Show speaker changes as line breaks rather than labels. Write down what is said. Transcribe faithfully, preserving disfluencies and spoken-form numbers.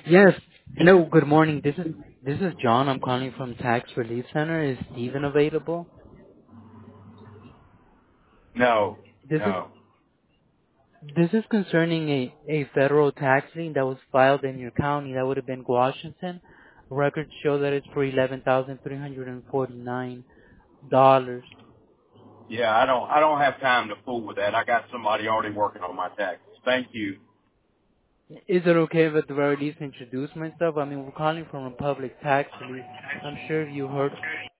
Yes. Hello, good morning. This is this is John. I'm calling from Tax Relief Center. Is Steven available?
No,
This is
no.
this is concerning a, a federal tax lien that was filed in your county. That would have been Washington. Records show that it's for eleven thousand three hundred and forty nine dollars.
Yeah, I don't. I don't have time to fool with that. I got somebody already working on my taxes. Thank you.
Is it okay if at the very least introduce myself? I mean, we're calling from a public tax relief. I'm sure you heard